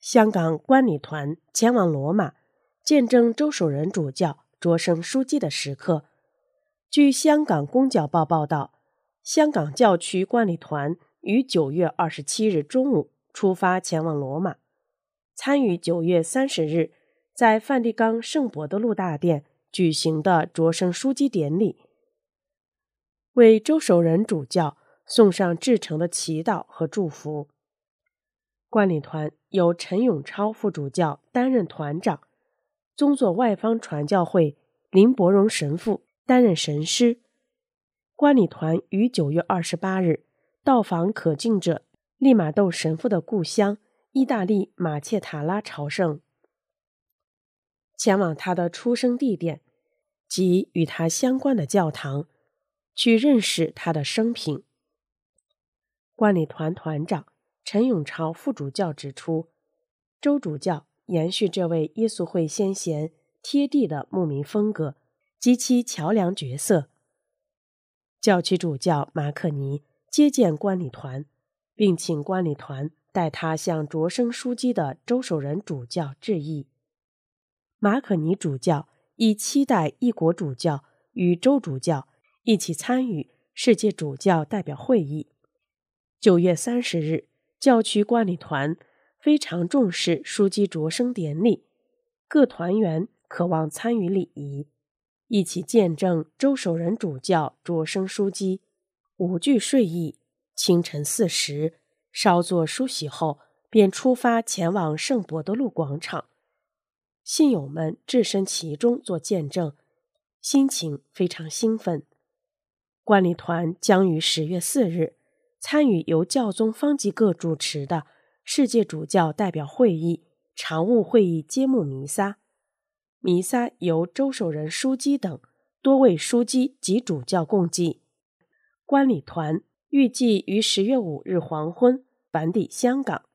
香港观礼团前往罗马，见证周守仁主教擢升枢机的时刻。据香港公教报报道，香港教区观礼团于9月27日中午出发前往罗马，参与9月30日在梵蒂冈圣伯多禄大殿举行的擢升枢机典礼，为周守仁主教送上至诚的祈祷和祝福。观礼团由陈永超副主教担任团长，宗座外方传教会林伯荣神父担任神师。观礼团于9月28日到访可敬者利玛窦神父的故乡意大利马切塔拉朝圣，前往他的出生地点及与他相关的教堂，去认识他的生平。观礼团团长陈永超副主教指出，周主教延续这位耶稣会先贤贴地的牧民风格及其桥梁角色。教区主教马可尼接见观礼团，并请观礼团代他向擢升枢机的周守仁主教致意。马可尼主教亦期待一国主教与周主教一起参与世界主教代表会议。9月30日，教区观礼团非常重视枢机擢升典礼，各团员渴望参与礼仪，一起见证周守仁主教擢升枢机。午具睡意，清晨4时稍作梳洗后，便出发前往圣伯多禄广场。信友们置身其中做见证，心情非常兴奋。观礼团将于10月4日参与由教宗方济各主持的世界主教代表会议常务会议揭幕弥撒。弥撒由周守仁枢机等多位枢机及主教共祭。观礼团预计于10月5日黄昏返抵香港，